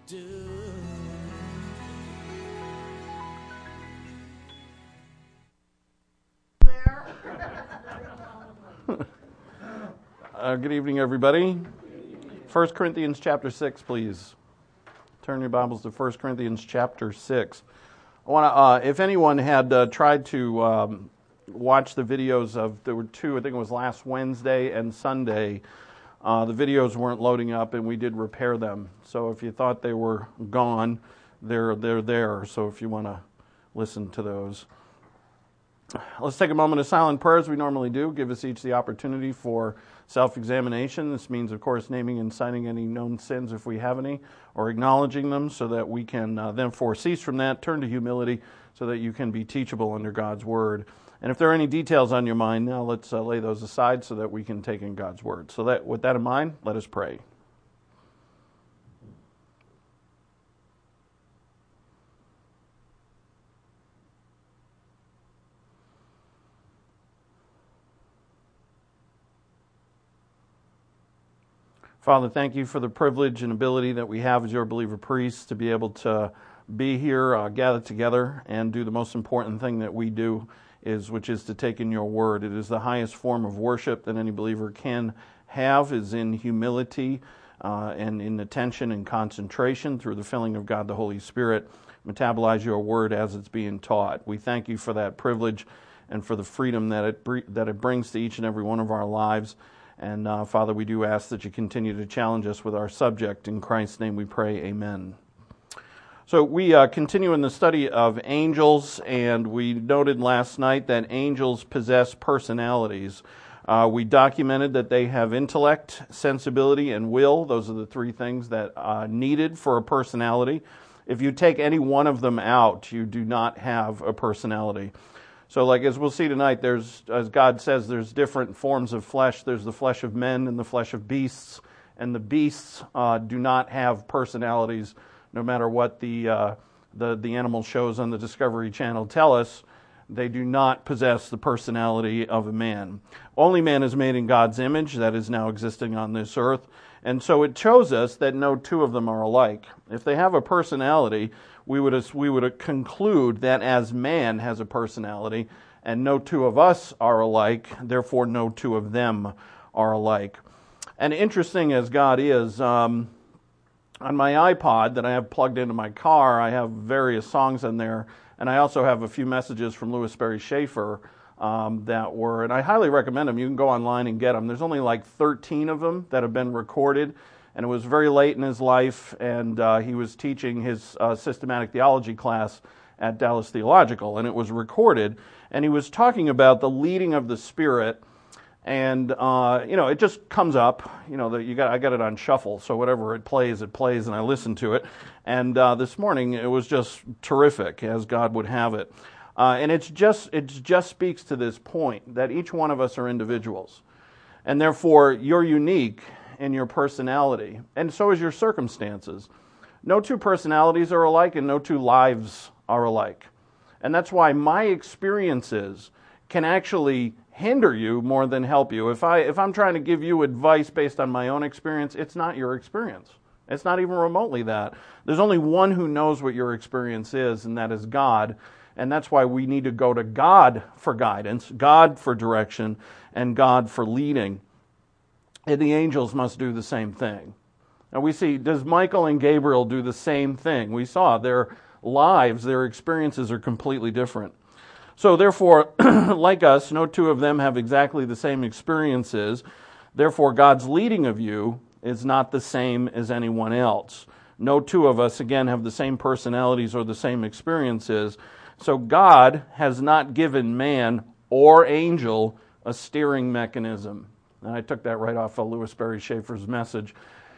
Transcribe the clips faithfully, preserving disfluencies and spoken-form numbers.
do. Uh, good evening, everybody. First Corinthians chapter six, please. Turn your Bibles to First Corinthians chapter six. I want to, uh, if anyone had uh, tried to um, watch the videos of, there were two, I think it was last Wednesday and Sunday, uh, the videos weren't loading up and we did repair them. So if you thought they were gone, they're, they're there. So if you want to listen to those. Let's take a moment of silent prayer as we normally do. Give us each the opportunity for self-examination. This means, of course, naming and citing any known sins if we have any, or acknowledging them so that we can uh, then cease from that, turn to humility so that you can be teachable under God's Word. And if there are any details on your mind, now let's uh, lay those aside so that we can take in God's Word. So that, with that in mind, let us pray. Father, thank you for the privilege and ability that we have as your believer priests to be able to be here, uh, gather together, and do the most important thing that we do, is which is to take in your word. It is the highest form of worship that any believer can have, is in humility uh, and in attention and concentration through the filling of God the Holy Spirit. Metabolize your word as it's being taught. We thank you for that privilege and for the freedom that it bre- that it brings to each and every one of our lives. And uh, Father, we do ask that you continue to challenge us with our subject. In Christ's name we pray, amen. So we uh, continue in the study of angels, and we noted last night that angels possess personalities. Uh, we documented that they have intellect, sensibility, and will. Those are the three things that are needed for a personality. If you take any one of them out, you do not have a personality. So like as we'll see tonight, there's, as God says, there's different forms of flesh. There's the flesh of men and the flesh of beasts. And the beasts uh, do not have personalities, no matter what the, uh, the the animal shows on the Discovery Channel tell us. They do not possess the personality of a man. Only man is made in God's image, that is now existing on this earth. And so it shows us that no two of them are alike. If they have a personality, we would we would conclude that as man has a personality, and no two of us are alike, therefore no two of them are alike. And interesting as God is, um, on my iPod that I have plugged into my car, I have various songs in there, and I also have a few messages from Louis Sperry Schaefer um, that were, and I highly recommend them. You can go online and get them. There's only like thirteen of them that have been recorded. And it was very late in his life, and uh, he was teaching his uh, systematic theology class at Dallas Theological, and it was recorded. And he was talking about the leading of the Spirit, and uh, you know, it just comes up. You know, that you got I got it on shuffle, so whatever it plays, it plays, and I listen to it. And uh, this morning, it was just terrific, as God would have it. Uh, and it's just it just speaks to this point that each one of us are individuals, and therefore you're unique in your personality, and so is your circumstances. No two personalities are alike, and no two lives are alike. And that's why my experiences can actually hinder you more than help you. If I if I'm trying to give you advice based on my own experience, it's not your experience. It's not even remotely that. There's only one who knows what your experience is, and that is God. And that's why we need to go to God for guidance, God for direction, and God for leading. And the angels must do the same thing. Now we see, does Michael and Gabriel do the same thing? We saw their lives, their experiences are completely different. So therefore, like us, no two of them have exactly the same experiences. Therefore, God's leading of you is not the same as anyone else. No two of us, again, have the same personalities or the same experiences. So God has not given man or angel a steering mechanism. And I took that right off of Louis Sperry Schaefer's message.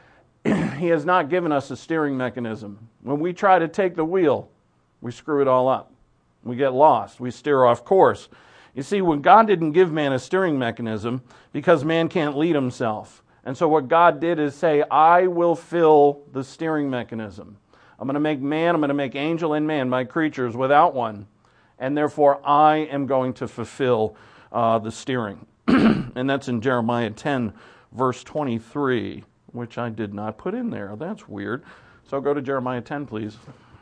He has not given us a steering mechanism. When we try to take the wheel, we screw it all up. We get lost. We steer off course. You see, when God didn't give man a steering mechanism, because man can't lead himself. And so what God did is say, I will fill the steering mechanism. I'm going to make man, I'm going to make angel and man, my creatures, without one. And therefore, I am going to fulfill uh, the steering. And that's in Jeremiah ten, verse twenty-three, which I did not put in there. That's weird. So go to Jeremiah ten, please.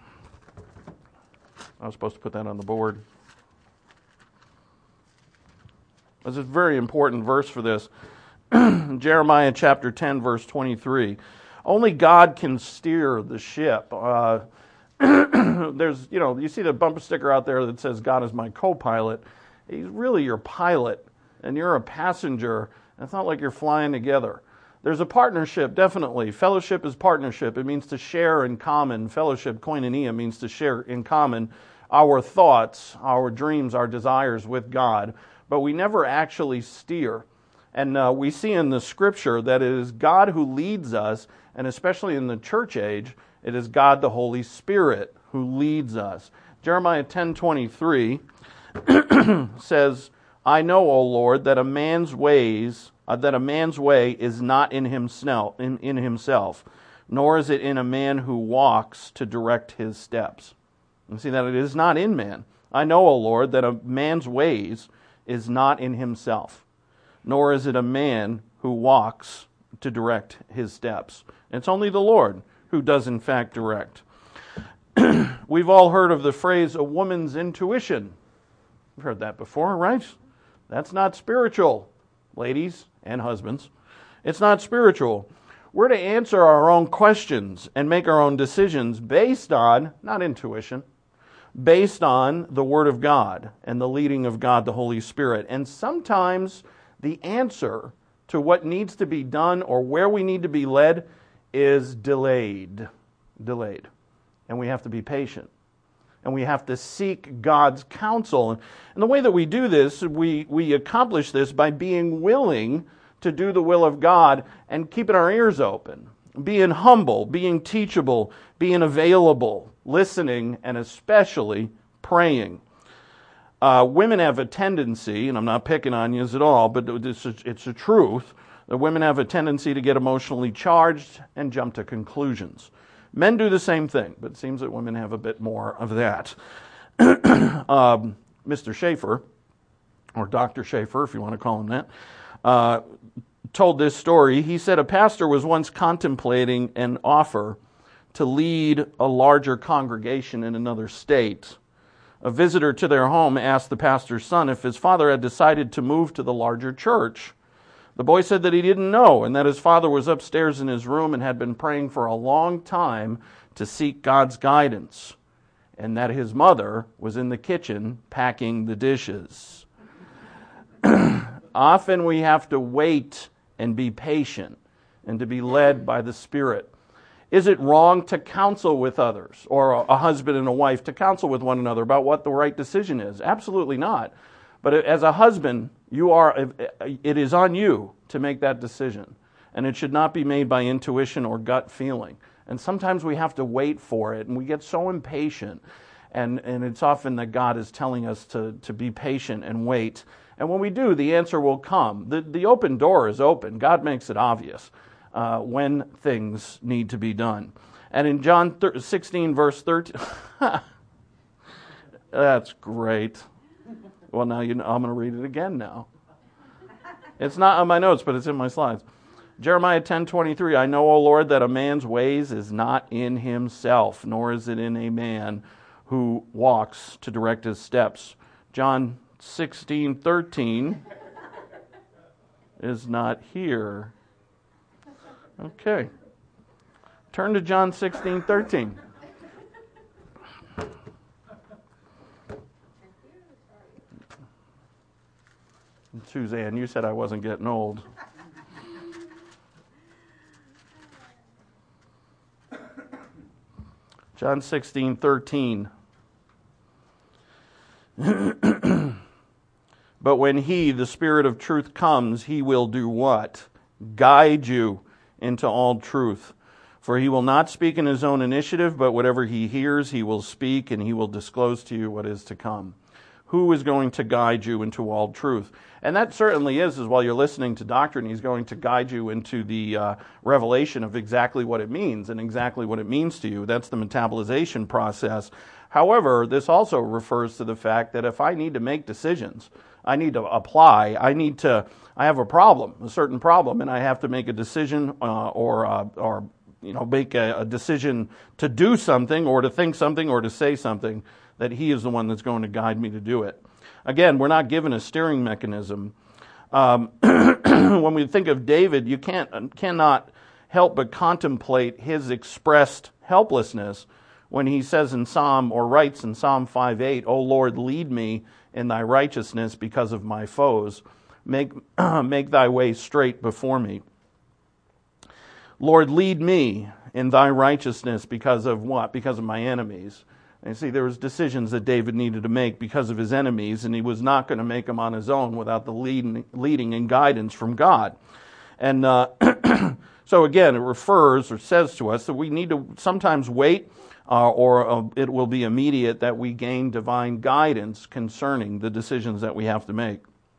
I was supposed to put that on the board. This is a very important verse for this. Jeremiah chapter ten, verse twenty-three. Only God can steer the ship. Uh, there's, you know, you see the bumper sticker out there that says, God is my co-pilot. He's really your pilot, and you're a passenger. It's not like you're flying together. There's a partnership, definitely. Fellowship is partnership. It means to share in common. Fellowship, koinonia, means to share in common our thoughts, our dreams, our desires with God. But we never actually steer. And uh, we see in the Scripture that it is God who leads us, and especially in the church age, it is God the Holy Spirit who leads us. Jeremiah ten twenty-three says, I know, O Lord, that a man's ways, uh, that a man's way is not in himself, in, in himself, nor is it in a man who walks to direct his steps. And see that it is not in man. I know, O Lord, that a man's ways is not in himself, nor is it a man who walks to direct his steps. It's only the Lord who does in fact direct. We've all heard of the phrase, a woman's intuition. You've heard that before, right? That's not spiritual, ladies and husbands. It's not spiritual. We're to answer our own questions and make our own decisions based on, not intuition, based on the Word of God and the leading of God, the Holy Spirit. And sometimes the answer to what needs to be done or where we need to be led is delayed. Delayed. And we have to be patient. And we have to seek God's counsel. And the way that we do this, we, we accomplish this by being willing to do the will of God and keeping our ears open. Being humble, being teachable, being available, listening, and especially praying. Uh, women have a tendency, and I'm not picking on you at all, but it's a, it's a truth, that women have a tendency to get emotionally charged and jump to conclusions. Men do the same thing, but it seems that women have a bit more of that. um, Mister Schaefer, or Doctor Schaefer, if you want to call him that, uh, told this story. He said a pastor was once contemplating an offer to lead a larger congregation in another state. A visitor to their home asked the pastor's son if his father had decided to move to the larger church. The boy said that he didn't know, and that his father was upstairs in his room and had been praying for a long time to seek God's guidance, and that his mother was in the kitchen packing the dishes. Often we have to wait and be patient and to be led by the Spirit. Is it wrong to counsel with others, or a husband and a wife to counsel with one another about what the right decision is? Absolutely not. But as a husband, you are, it is on you to make that decision. And it should not be made by intuition or gut feeling. And sometimes we have to wait for it, and we get so impatient. And, and it's often that God is telling us to, to be patient and wait. And when we do, the answer will come. The, the open door is open. God makes it obvious uh, when things need to be done. And in John sixteen, verse thirteen, that's great. Well, now you know, I'm going to read it again now. It's not on my notes, but it's in my slides. Jeremiah ten twenty-three, I know, O Lord, that a man's ways is not in himself, nor is it in a man who walks to direct his steps. John sixteen thirteen is not here. Okay. Turn to John sixteen thirteen. Suzanne, you said I wasn't getting old. John sixteen thirteen. But when he, the Spirit of truth, comes, he will do what? Guide you into all truth. For he will not speak in his own initiative, but whatever he hears, he will speak, and he will disclose to you what is to come. Who is going to guide you into all truth? And that certainly is, is while you're listening to doctrine, he's going to guide you into the uh, revelation of exactly what it means and exactly what it means to you. That's the metabolization process. However, this also refers to the fact that if I need to make decisions, I need to apply, I need to, I have a problem, a certain problem, and I have to make a decision uh, or uh, or you know, make a, a decision to do something or to think something or to say something, that He is the one that's going to guide me to do it. Again, we're not given a steering mechanism. Um, when we think of David, you can't cannot help but contemplate his expressed helplessness when he says in Psalm, or writes in Psalm five eight, "O Lord, lead me in thy righteousness because of my foes. Make, make thy way straight before me." Lord, lead me in thy righteousness because of what? Because of my enemies. And you see, there was decisions that David needed to make because of his enemies, and he was not going to make them on his own without the leading, leading and guidance from God. And uh, so again, it refers or says to us that we need to sometimes wait, uh, or uh, it will be immediate, that we gain divine guidance concerning the decisions that we have to make.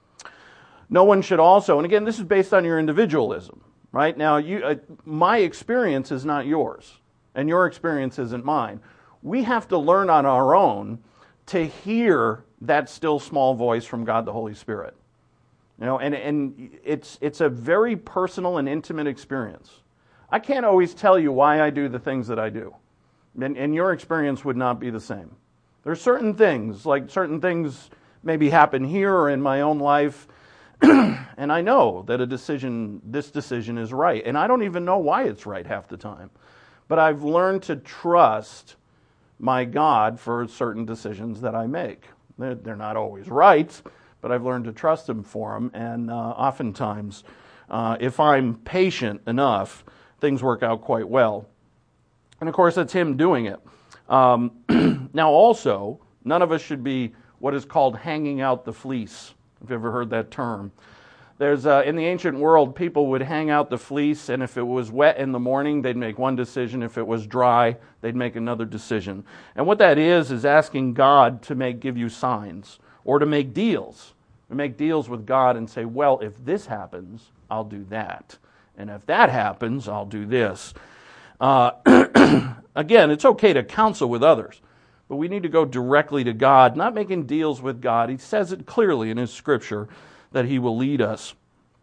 No one should also, and again, this is based on your individualism, right? Now, you, uh, my experience is not yours, and your experience isn't mine. We have to learn on our own to hear that still small voice from God the Holy Spirit. You know, and, and it's it's a very personal and intimate experience. I can't always tell you why I do the things that I do. And, and your experience would not be the same. There's certain things, like certain things maybe happen here or in my own life, and I know that a decision, this decision is right. And I don't even know why it's right half the time. But I've learned to trust my God for certain decisions that I make. They're, they're not always right, but I've learned to trust Him for them. And uh, oftentimes, uh, if I'm patient enough, things work out quite well. And of course, that's Him doing it. Um, now also, none of us should be what is called hanging out the fleece. If you've ever heard that term. There's uh, in the ancient world, people would hang out the fleece, and if it was wet in the morning, they'd make one decision. If it was dry, they'd make another decision. And what that is, is asking God to make give you signs, or to make deals. To make deals with God and say, well, if this happens, I'll do that. And if that happens, I'll do this. Uh, again, it's okay to counsel with others, but we need to go directly to God, not making deals with God. He says it clearly in His Scripture that He will lead us.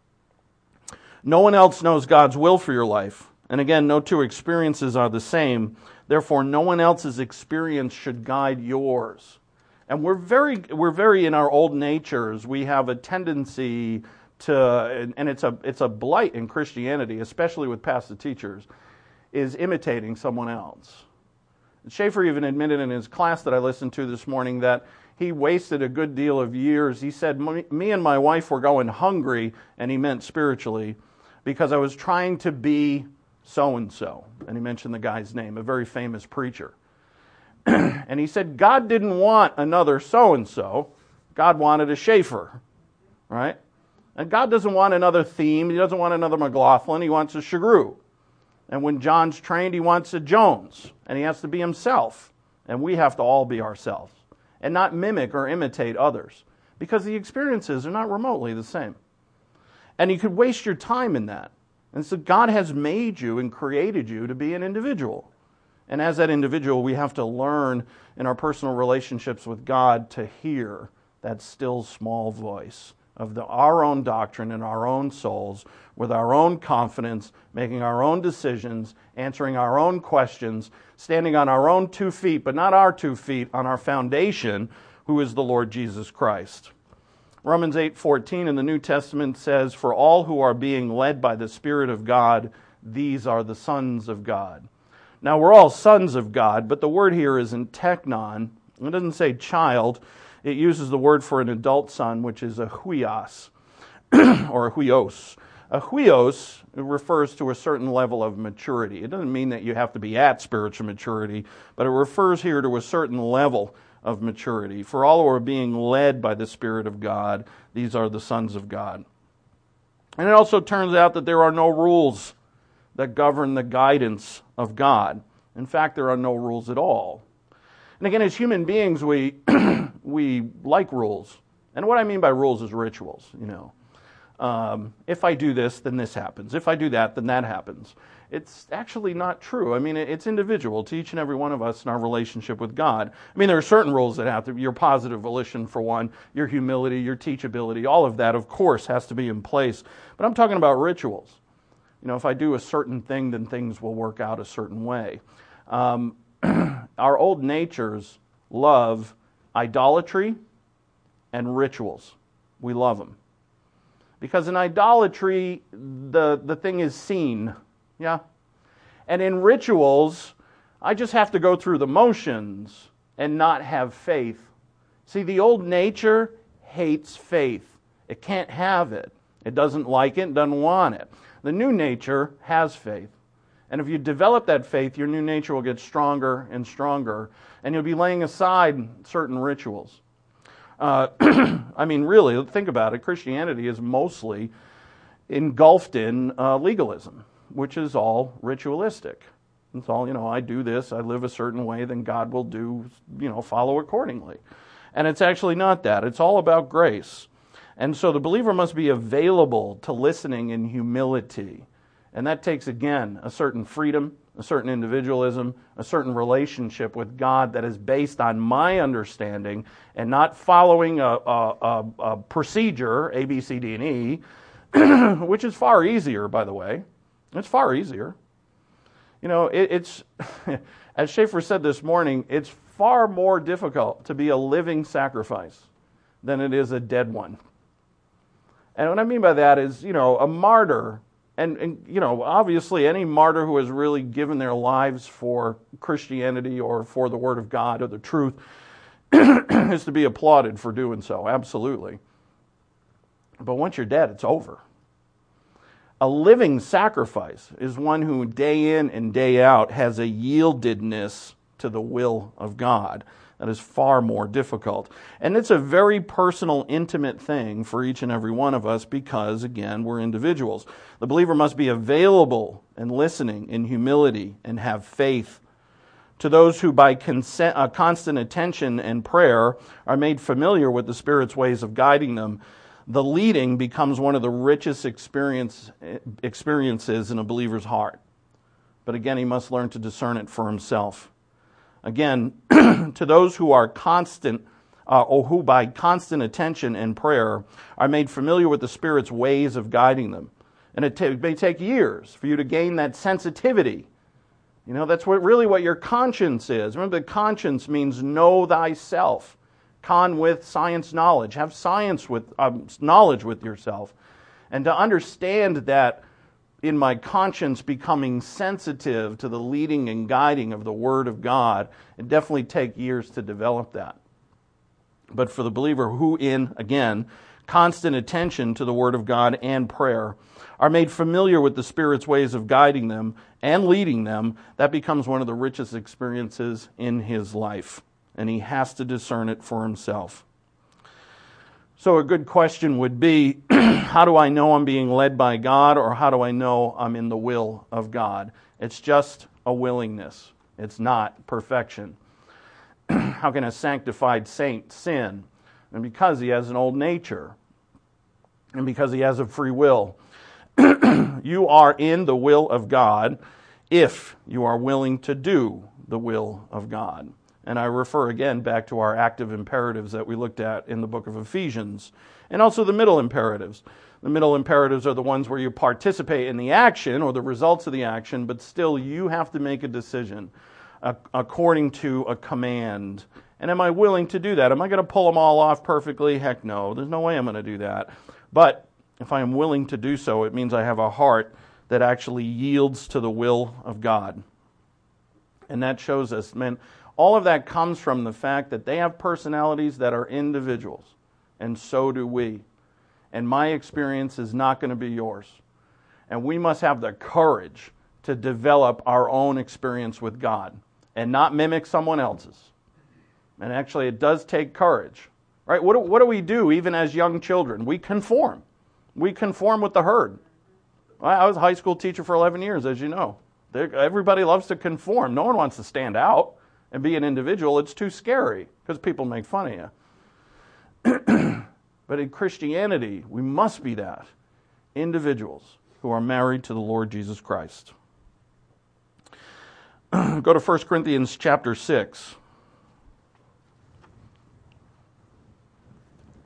No one else knows God's will for your life. And again, no two experiences are the same. Therefore, no one else's experience should guide yours. And we're very, we're very in our old natures. We have a tendency to, and it's a, it's a blight in Christianity, especially with pastor teachers, is imitating someone else. Schaefer even admitted in his class that I listened to this morning that he wasted a good deal of years. He said, me and my wife were going hungry, and he meant spiritually, because I was trying to be so-and-so. And he mentioned the guy's name, a very famous preacher. And he said, God didn't want another so-and-so. God wanted a Schaefer, right? And God doesn't want another Theme. He doesn't want another McLaughlin. He wants a Shagru. And when John's trained, he wants a Jones. And he has to be himself. And we have to all be ourselves. And not mimic or imitate others. Because the experiences are not remotely the same. And you could waste your time in that. And so God has made you and created you to be an individual. And as that individual, we have to learn in our personal relationships with God to hear that still small voice of the, our own doctrine in our own souls, with our own confidence, making our own decisions, answering our own questions, standing on our own two feet, but not our two feet, on our foundation, who is the Lord Jesus Christ. Romans eight fourteen in the New Testament says, "For all who are being led by the Spirit of God, these are the sons of God." Now, we're all sons of God, but the word here isn't teknon. It doesn't say child. It uses the word for an adult son, which is a huios, or a huios. A huios refers to a certain level of maturity. It doesn't mean that you have to be at spiritual maturity, but it refers here to a certain level of maturity. For all who are being led by the Spirit of God, these are the sons of God. And it also turns out that there are no rules that govern the guidance of God. In fact, there are no rules at all. And again, as human beings, we we like rules. And what I mean by rules is rituals, you know. Um, if I do this, then this happens. If I do that, then that happens. It's actually not true. I mean, it's individual to each and every one of us in our relationship with God. I mean, there are certain rules that have to be your positive volition, for one, your humility, your teachability, all of that, of course, has to be in place. But I'm talking about rituals. You know, if I do a certain thing, then things will work out a certain way. Um, our old natures love idolatry and rituals. We love them. Because in idolatry, the, the thing is seen. Yeah? And in rituals, I just have to go through the motions and not have faith. See, the old nature hates faith. It can't have it. It doesn't like it, doesn't want it. The new nature has faith. And if you develop that faith, your new nature will get stronger and stronger, and you'll be laying aside certain rituals. Uh, I mean, really, think about it. Christianity is mostly engulfed in uh, legalism, which is all ritualistic. It's all, you know, I do this, I live a certain way, then God will do, you know, follow accordingly. And it's actually not that. It's all about grace. And so the believer must be available to listening in humility. And that takes, again, a certain freedom, a certain individualism, a certain relationship with God that is based on my understanding and not following a, a, a, a procedure, A, B, C, D, and E, which is far easier, by the way. It's far easier. You know, it, it's, as Schaefer said this morning, it's far more difficult to be a living sacrifice than it is a dead one. And what I mean by that is, you know, a martyr, and, and you know, obviously any martyr who has really given their lives for Christianity or for the Word of God or the truth is to be applauded for doing so, absolutely. But once you're dead, it's over. A living sacrifice is one who day in and day out has a yieldedness to the will of God. That is far more difficult. And it's a very personal, intimate thing for each and every one of us because, again, we're individuals. The believer must be available and listening in humility and have faith. To those who by consent, uh, constant attention and prayer are made familiar with the Spirit's ways of guiding them, the leading becomes one of the richest experience, experiences in a believer's heart. But again, he must learn to discern it for himself. Again, to those who are constant, uh, or who by constant attention and prayer are made familiar with the Spirit's ways of guiding them. And it t- may take years for you to gain that sensitivity. You know, that's what really what your conscience is. Remember, the conscience means know thyself. Con with science knowledge. Have science with um, knowledge with yourself. And to understand that in my conscience becoming sensitive to the leading and guiding of the Word of God, it definitely take years to develop that. But for the believer who in, again, constant attention to the Word of God and prayer are made familiar with the Spirit's ways of guiding them and leading them, that becomes one of the richest experiences in his life. And he has to discern it for himself. So a good question would be, how do I know I'm being led by God, or how do I know I'm in the will of God? It's just a willingness. It's not perfection. How can a sanctified saint sin? And because he has an old nature, and because he has a free will, you are in the will of God if you are willing to do the will of God. And I refer again back to our active imperatives that we looked at in the book of Ephesians, and also the middle imperatives. The middle imperatives are the ones where you participate in the action or the results of the action, but still you have to make a decision uh, according to a command. And am I willing to do that? Am I going to pull them all off perfectly? Heck no. There's no way I'm going to do that. But if I am willing to do so, it means I have a heart that actually yields to the will of God. And that shows us, man, all of that comes from the fact that they have personalities that are individuals, and so do we. And my experience is not going to be yours. And we must have the courage to develop our own experience with God and not mimic someone else's. And actually, it does take courage. Right? What do, what do we do even as young children? We conform. We conform with the herd. I was a high school teacher for eleven years, as you know. Everybody loves to conform. No one wants to stand out and be an individual. It's too scary because people make fun of you. But in Christianity, we must be that. Individuals who are married to the Lord Jesus Christ. Go to First Corinthians chapter six.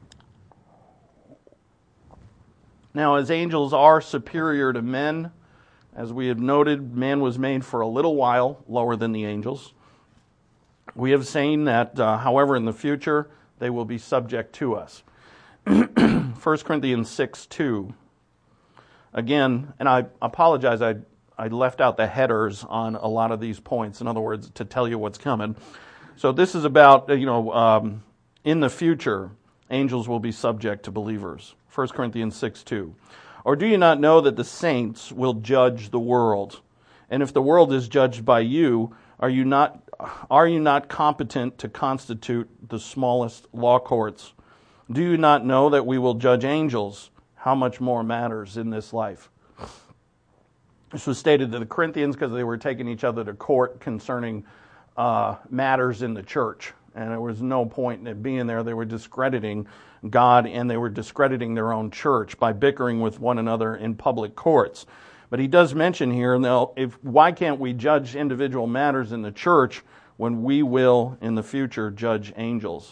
Now, as angels are superior to men, As we have noted, man was made for a little while lower than the angels. We have seen that, uh, however, in the future, they will be subject to us. First Corinthians six two. Again, and I apologize, I, I left out the headers on a lot of these points. In other words, to tell you what's coming. So this is about, you know, um, in the future, angels will be subject to believers. First Corinthians six two. Or do you not know that the saints will judge the world? And if the world is judged by you, are you not are you not competent to constitute the smallest law courts? Do you not know that we will judge angels? How much more matters in this life? This was stated to the Corinthians because they were taking each other to court concerning uh, matters in the church. And there was no point in it being there. They were discrediting God and they were discrediting their own church by bickering with one another in public courts. But he does mention here, if why can't we judge individual matters in the church when we will in the future judge angels?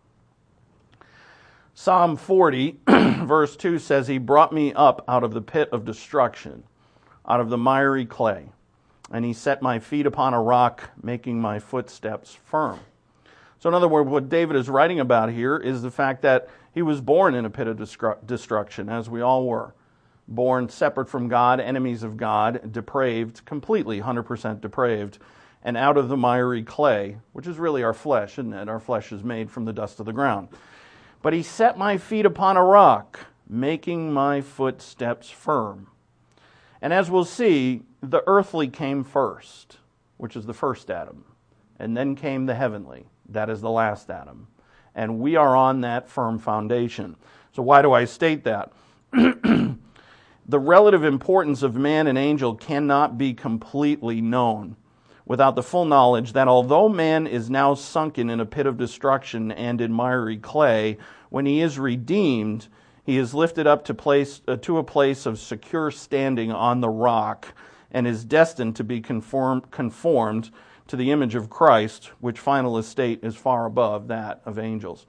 Psalm forty, verse two says, He brought me up out of the pit of destruction, out of the miry clay, and He set my feet upon a rock, making my footsteps firm. So in other words, what David is writing about here is the fact that he was born in a pit of destru- destruction, as we all were. Born separate from God, enemies of God, depraved, completely one hundred percent depraved, and out of the miry clay, which is really our flesh, isn't it? Our flesh is made from the dust of the ground. But He set my feet upon a rock, making my footsteps firm. And as we'll see, the earthly came first, which is the first Adam. And then came the heavenly. That is the last Adam. And we are on that firm foundation. So why do I state that? The relative importance of man and angel cannot be completely known without the full knowledge that although man is now sunken in a pit of destruction and in miry clay, when he is redeemed, he is lifted up to place uh, to a place of secure standing on the rock and is destined to be conform, conformed to the image of Christ, which final estate is far above that of angels.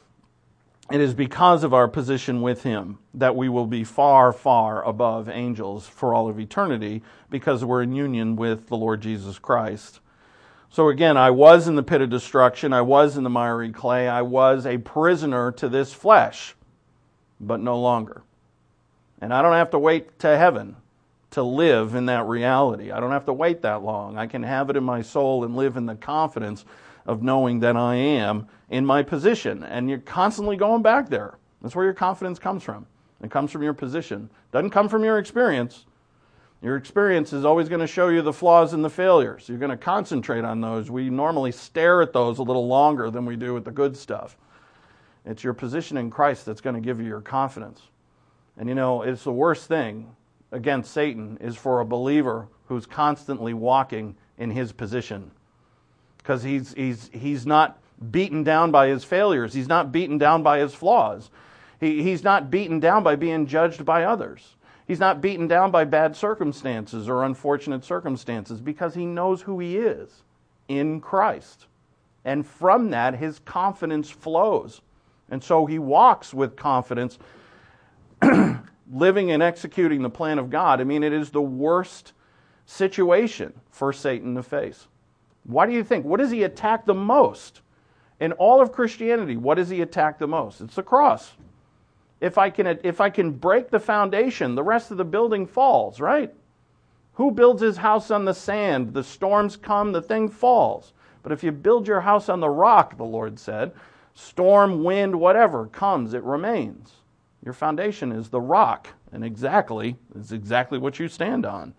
It is because of our position with Him that we will be far, far above angels for all of eternity because we're in union with the Lord Jesus Christ. So again, I was in the pit of destruction. I was in the miry clay. I was a prisoner to this flesh, but no longer. And I don't have to wait to heaven to live in that reality. I don't have to wait that long. I can have it in my soul and live in the confidence of knowing that I am in my position. And you're constantly going back there. That's where your confidence comes from. It comes from your position. It doesn't come from your experience. Your experience is always going to show you the flaws and the failures. You're going to concentrate on those. We normally stare at those a little longer than we do with the good stuff. It's your position in Christ that's going to give you your confidence. And you know, it's the worst thing against Satan is for a believer who's constantly walking in his position. Because he's he's he's not beaten down by his failures. He's not beaten down by his flaws. He he's not beaten down by being judged by others. He's not beaten down by bad circumstances or unfortunate circumstances because he knows who he is in Christ. And from that, his confidence flows. And so he walks with confidence, living and executing the plan of God. I mean, it is the worst situation for Satan to face. Why do you think? What does he attack the most? In all of Christianity, what does he attack the most? It's the cross. If I can, if I can break the foundation, the rest of the building falls, right? Who builds his house on the sand? The storms come, the thing falls. But if you build your house on the rock, the Lord said, storm, wind, whatever comes, it remains. Your foundation is the rock, and exactly is exactly what you stand on.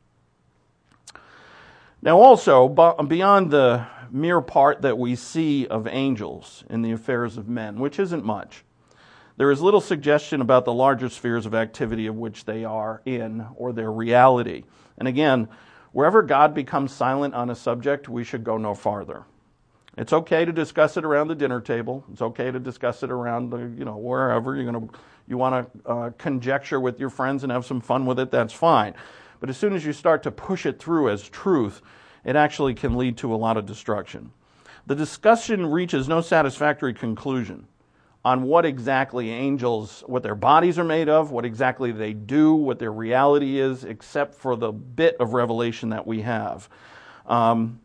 Now also, beyond the mere part that we see of angels in the affairs of men, which isn't much, there is little suggestion about the larger spheres of activity of which they are in, or their reality. And again, wherever God becomes silent on a subject, we should go no farther. It's okay to discuss it around the dinner table. It's okay to discuss it around the, you know, wherever you're going to, you want to uh, conjecture with your friends and have some fun with it. That's fine. But as soon as you start to push it through as truth, it actually can lead to a lot of destruction. The discussion reaches no satisfactory conclusion on what exactly angels, what their bodies are made of, what exactly they do, what their reality is, except for the bit of revelation that we have. Um,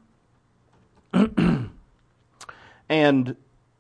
and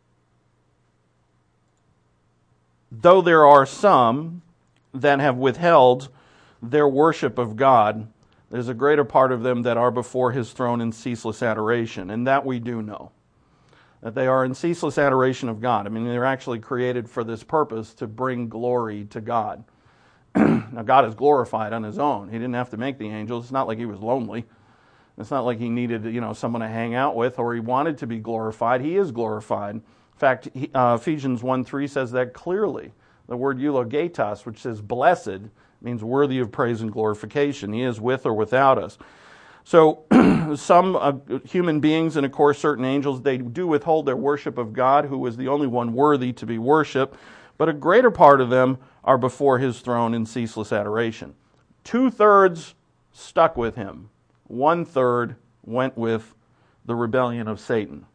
though there are some that have withheld their worship of God, there's a greater part of them that are before His throne in ceaseless adoration, and that we do know. That they are in ceaseless adoration of God. I mean, they're actually created for this purpose, to bring glory to God. Now, God is glorified on His own. He didn't have to make the angels. It's not like He was lonely. It's not like He needed, you know, someone to hang out with, or He wanted to be glorified. He is glorified. In fact, he, uh, Ephesians one three says that clearly. The word eulogetos, which says blessed, means worthy of praise and glorification. He is with or without us. So some uh, human beings, and of course certain angels, they do withhold their worship of God, who is the only one worthy to be worshipped, but a greater part of them are before His throne in ceaseless adoration. Two-thirds stuck with Him. One-third went with the rebellion of Satan.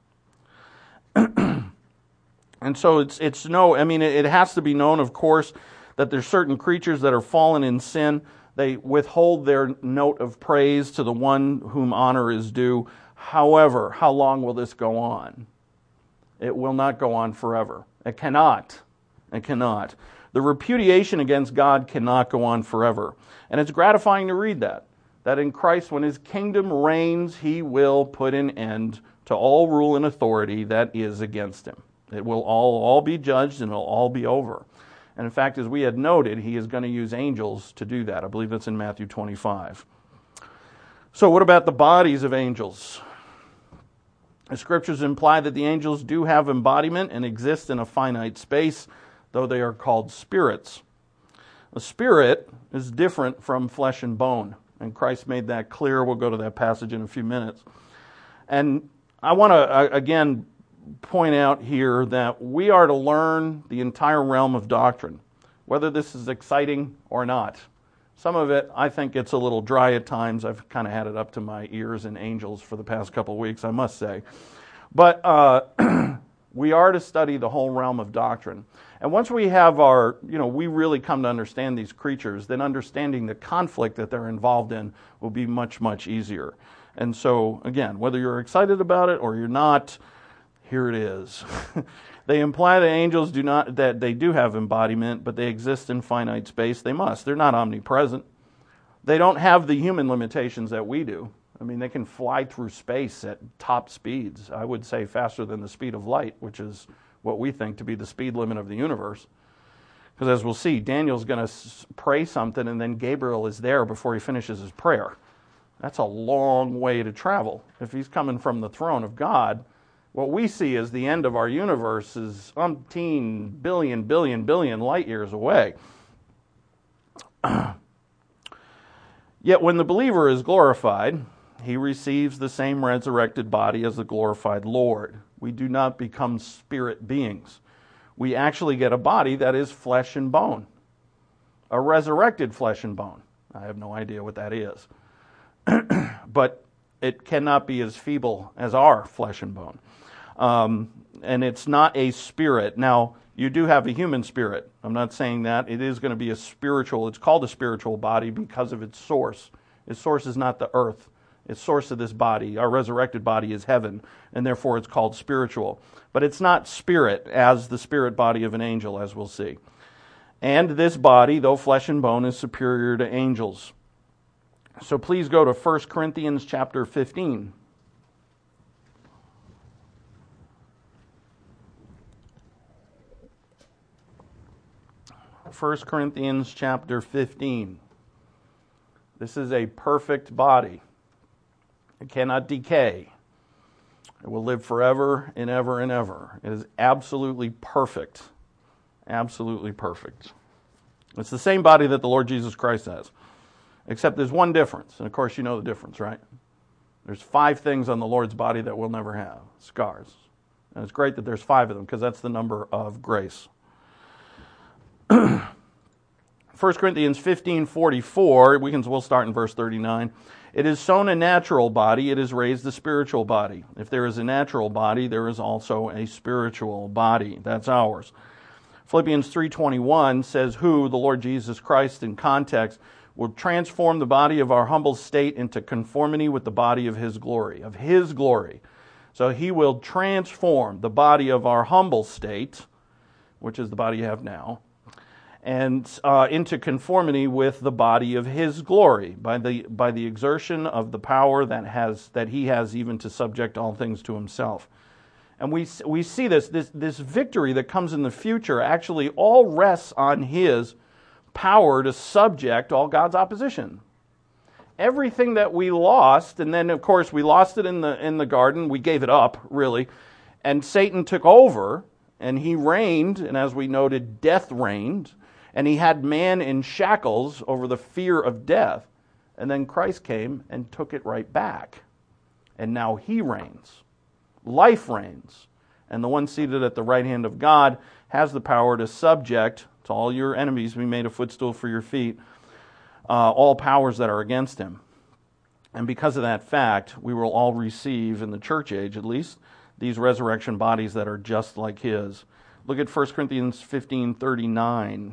And so it's it's no, I mean, it, it has to be known, of course, that there's certain creatures that are fallen in sin. They withhold their note of praise to the one whom honor is due. However, how long will this go on? It will not go on forever. It cannot. It cannot. The repudiation against God cannot go on forever. And it's gratifying to read that. That in Christ, when His kingdom reigns, He will put an end to all rule and authority that is against Him. It will all, all be judged, and it will all be over. And in fact, as we had noted, He is going to use angels to do that. I believe that's in Matthew twenty-five. So what about the bodies of angels? The Scriptures imply that the angels do have embodiment and exist in a finite space, though they are called spirits. A spirit is different from flesh and bone, and Christ made that clear. We'll go to that passage in a few minutes. And I want to, again, point out here that we are to learn the entire realm of doctrine, whether this is exciting or not. Some of it, I think, gets a little dry at times. I've kind of had it up to my ears in angels for the past couple of weeks, I must say. But uh, we are to study the whole realm of doctrine. And once we have our, you know, we really come to understand these creatures, then understanding the conflict that they're involved in will be much, much easier. And so, again, whether you're excited about it or you're not, here it is. They imply that angels do not, that they do have embodiment, but they exist in finite space. They must. They're not omnipresent. They don't have the human limitations that we do. I mean, they can fly through space at top speeds. I would say faster than the speed of light, which is what we think to be the speed limit of the universe. Because as we'll see, Daniel's going to pray something, and then Gabriel is there before he finishes his prayer. That's a long way to travel. If he's coming from the throne of God, what we see as the end of our universe is umpteen billion, billion, billion light years away. Yet when the believer is glorified, he receives the same resurrected body as the glorified Lord. We do not become spirit beings. We actually get a body that is flesh and bone. A resurrected flesh and bone. I have no idea what that is. But it cannot be as feeble as our flesh and bone. Um, and it's not a spirit. Now, you do have a human spirit. I'm not saying that. It is going to be a spiritual, it's called a spiritual body because of its source. Its source is not the earth. Its source of this body, our resurrected body, is heaven, and therefore it's called spiritual. But it's not spirit as the spirit body of an angel, as we'll see. And this body, though flesh and bone, is superior to angels. So please go to First Corinthians chapter fifteen. First Corinthians chapter fifteen. This is a perfect body. It cannot decay. It will live forever and ever and ever. It is absolutely perfect. Absolutely perfect. It's the same body that the Lord Jesus Christ has. Except there's one difference. And of course you know the difference, right? There's five things on the Lord's body that we'll never have. Scars. And it's great that there's five of them because that's the number of grace. First Corinthians fifteen forty-four, we can, we'll start in verse thirty-nine. It is sown a natural body, it is raised a spiritual body. If there is a natural body, there is also a spiritual body. That's ours. Philippians three twenty-one says, who, the Lord Jesus Christ in context, will transform the body of our humble state into conformity with the body of His glory, of His glory. So He will transform the body of our humble state, which is the body you have now, and uh, into conformity with the body of His glory by the by the exertion of the power that has that He has even to subject all things to Himself. And we we see this this this victory that comes in the future actually all rests on His power to subject all God's opposition. Everything that we lost, and then of course we lost it in the in the garden, we gave it up really, and Satan took over, and he reigned, and as we noted, death reigned. And he had man in shackles over the fear of death. And then Christ came and took it right back. And now He reigns. Life reigns. And the one seated at the right hand of God has the power to subject to all your enemies, be made a footstool for your feet, uh, all powers that are against Him. And because of that fact, we will all receive, in the church age at least, these resurrection bodies that are just like His. Look at First Corinthians fifteen thirty-nine.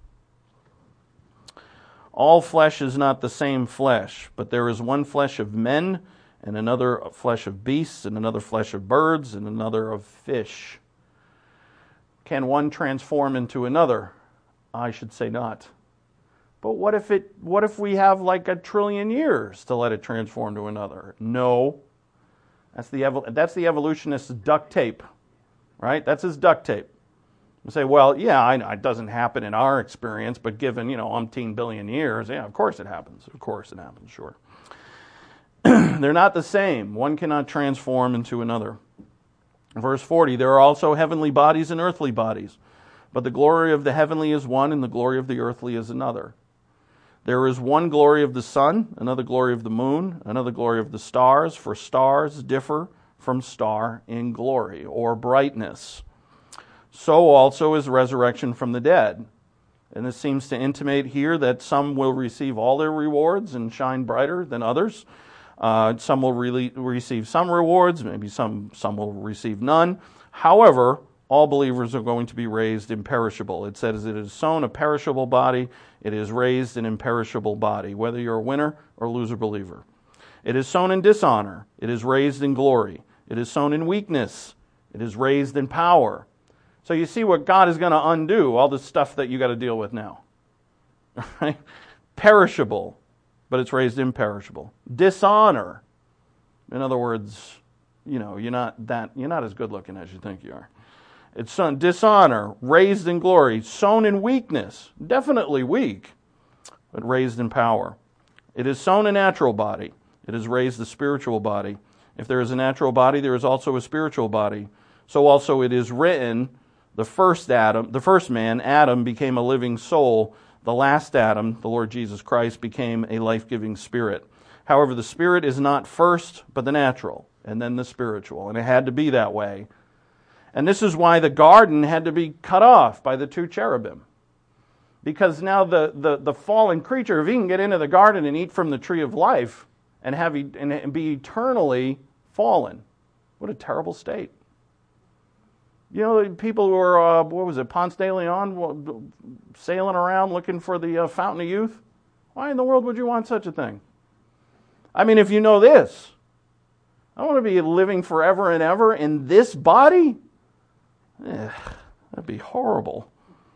All flesh is not the same flesh, but there is one flesh of men, and another flesh of beasts, and another flesh of birds, and another of fish. Can one transform into another? I should say not. But what if it? What if we have like a trillion years to let it transform to another? No. That's the evol- that's the evolutionist's duct tape, right? That's his duct tape. You say, well, yeah, I know it doesn't happen in our experience, but given, you know, umpteen billion years, yeah, of course it happens. Of course it happens, sure. They're not the same. One cannot transform into another. Verse forty, there are also heavenly bodies and earthly bodies, but the glory of the heavenly is one, and the glory of the earthly is another. There is one glory of the sun, another glory of the moon, another glory of the stars, for stars differ from star in glory or brightness. So also is resurrection from the dead. And this seems to intimate here that some will receive all their rewards and shine brighter than others. Uh, some will really receive some rewards, maybe some, some will receive none. However, all believers are going to be raised imperishable. It says it is sown a perishable body, it is raised an imperishable body, whether you're a winner or loser believer. It is sown in dishonor, it is raised in glory. It is sown in weakness, it is raised in power. So you see what God is going to undo, all the stuff that you got to deal with now. Right? Perishable, but it's raised imperishable. Dishonor. In other words, you know, you're not that you're not as good looking as you think you are. It's sown dishonor, raised in glory, sown in weakness, definitely weak, but raised in power. It is sown a natural body. It is raised a spiritual body. If there is a natural body, there is also a spiritual body. So also it is written, the first Adam, the first man, Adam, became a living soul. The last Adam, the Lord Jesus Christ, became a life-giving spirit. However, the spirit is not first, but the natural, and then the spiritual. And it had to be that way. And this is why the garden had to be cut off by the two cherubim. Because now the, the, the fallen creature, if he can get into the garden and eat from the tree of life and have and be eternally fallen, what a terrible state. You know, people who were, uh, what was it, Ponce de Leon, sailing around looking for the uh, fountain of youth? Why in the world would you want such a thing? I mean, if you know this, I want to be living forever and ever in this body? Eh, that'd be horrible.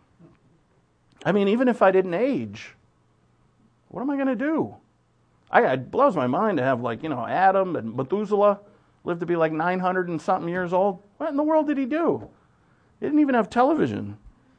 I mean, even if I didn't age, what am I going to do? I, it blows my mind to have, like, you know, Adam and Methuselah lived to be like nine hundred and something years old. What in the world did he do? He didn't even have television.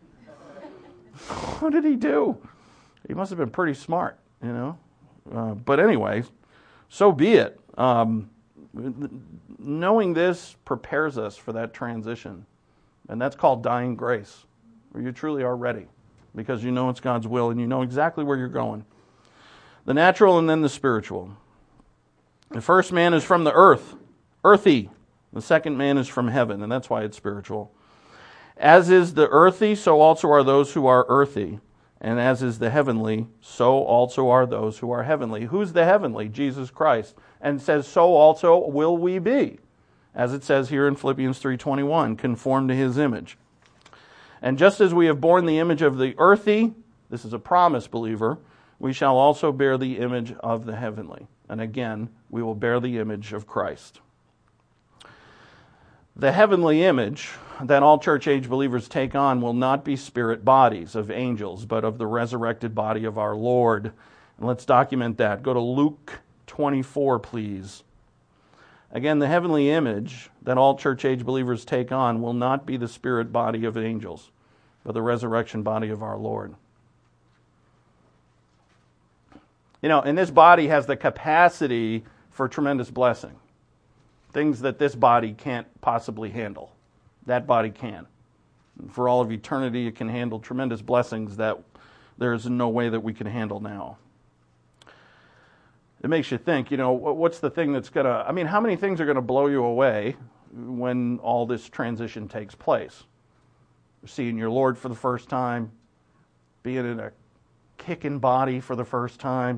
What did he do? He must have been pretty smart, you know. Uh, but anyway, so be it. Um, knowing this prepares us for that transition. And that's called dying grace, where you truly are ready because you know it's God's will and you know exactly where you're going. The natural and then the spiritual. The first man is from the earth, earthy. The second man is from heaven, and that's why it's spiritual. As is the earthy, so also are those who are earthy. And as is the heavenly, so also are those who are heavenly. Who's the heavenly? Jesus Christ. And it says, so also will we be. As it says here in Philippians three twenty-one, conform to his image. And just as we have borne the image of the earthy, this is a promise, believer, we shall also bear the image of the heavenly. And again, we will bear the image of Christ. The heavenly image that all church age believers take on will not be spirit bodies of angels, but of the resurrected body of our Lord. And let's document that. Go to Luke twenty-four, please. Again, the heavenly image that all church age believers take on will not be the spirit body of angels, but the resurrection body of our Lord. You know, and this body has the capacity for tremendous blessing. Things that this body can't possibly handle. That body can. For all of eternity, it can handle tremendous blessings that there is no way that we can handle now. It makes you think, you know, what's the thing that's going to, I mean, how many things are going to blow you away when all this transition takes place? Seeing your Lord for the first time, being in a kicking body for the first time,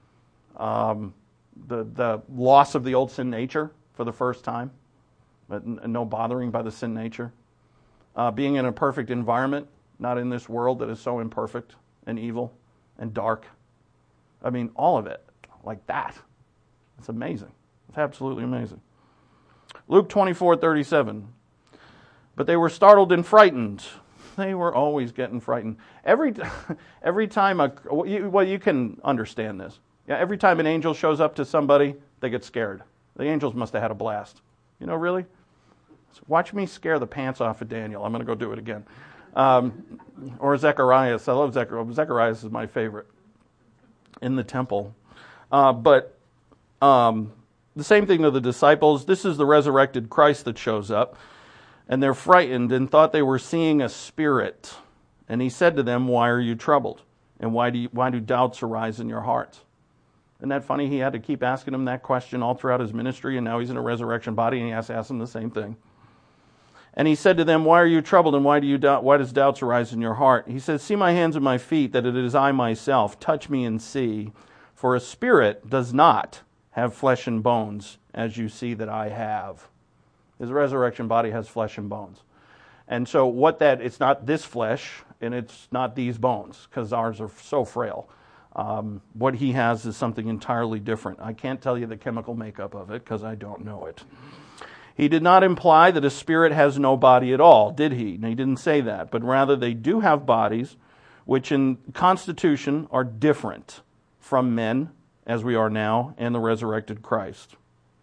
um, the the loss of the old sin nature for the first time, but no bothering by the sin nature. Uh, being in a perfect environment, not in this world that is so imperfect and evil and dark. I mean, all of it, like that. It's amazing. It's absolutely amazing. Luke twenty-four thirty-seven. But they were startled and frightened. They were always getting frightened. Every every time a well, you, well, you can understand this. Yeah, every time an angel shows up to somebody, they get scared. The angels must have had a blast. You know, really? So watch me scare the pants off of Daniel. I'm going to go do it again. Um, or Zacharias. I love Zacharias. Zacharias is my favorite in the temple. Uh, but um, the same thing to the disciples. This is the resurrected Christ that shows up. And they're frightened and thought they were seeing a spirit. And he said to them, why are you troubled? And why do you, why do doubts arise in your hearts? Isn't that funny? He had to keep asking them that question all throughout his ministry, and now he's in a resurrection body, and he has to ask them the same thing. And he said to them, why are you troubled, and why do you doubt, why does doubts arise in your heart? He says, see my hands and my feet, that it is I myself. Touch me and see. For a spirit does not have flesh and bones, as you see that I have. His resurrection body has flesh and bones. And so what that, it's not this flesh, and it's not these bones, because ours are so frail. Um, what he has is something entirely different. I can't tell you the chemical makeup of it, because I don't know it. He did not imply that a spirit has no body at all, did he? And he didn't say that, but rather they do have bodies, which in constitution are different from men, as we are now, and the resurrected Christ.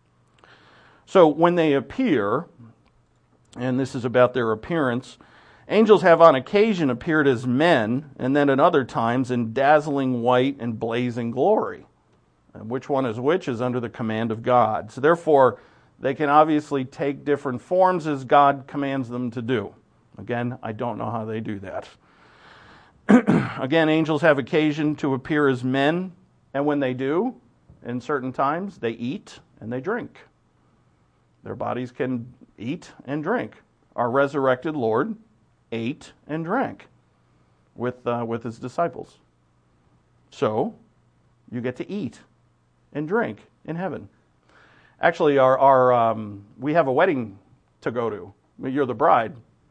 So when they appear, and this is about their appearance, angels have on occasion appeared as men, and then at other times in dazzling white and blazing glory. And which one is which is under the command of God. So therefore, they can obviously take different forms as God commands them to do. Again, I don't know how they do that. Again, angels have occasion to appear as men, and when they do, in certain times, they eat and they drink. Their bodies can eat and drink. Our resurrected Lord ate and drank with uh, with his disciples. So, you get to eat and drink in heaven. Actually, our our um, we have a wedding to go to. You're the bride.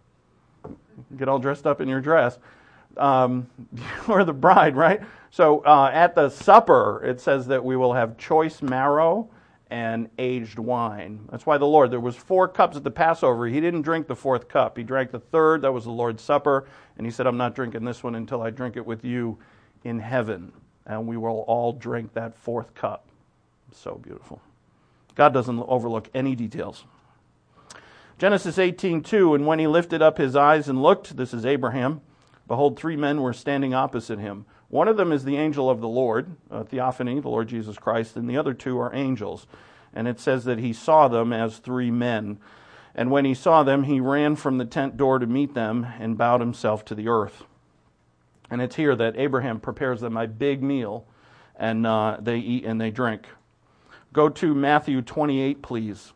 Get all dressed up in your dress. Um, you're the bride, right? So uh, at the supper, it says that we will have choice marrow and aged wine. That's why the Lord, there was four cups at the Passover. He didn't drink the fourth cup. He drank the third. That was the Lord's Supper. And he said, I'm not drinking this one until I drink it with you in heaven. And we will all drink that fourth cup. So beautiful. God doesn't overlook any details. Genesis eighteen two, and when he lifted up his eyes and looked, this is Abraham, behold, three men were standing opposite him. One of them is the angel of the Lord, uh, Theophany, the Lord Jesus Christ, and the other two are angels. And it says that he saw them as three men. And when he saw them, he ran from the tent door to meet them and bowed himself to the earth. And it's here that Abraham prepares them a big meal, and uh, they eat and they drink. Go to Matthew twenty-eight, please.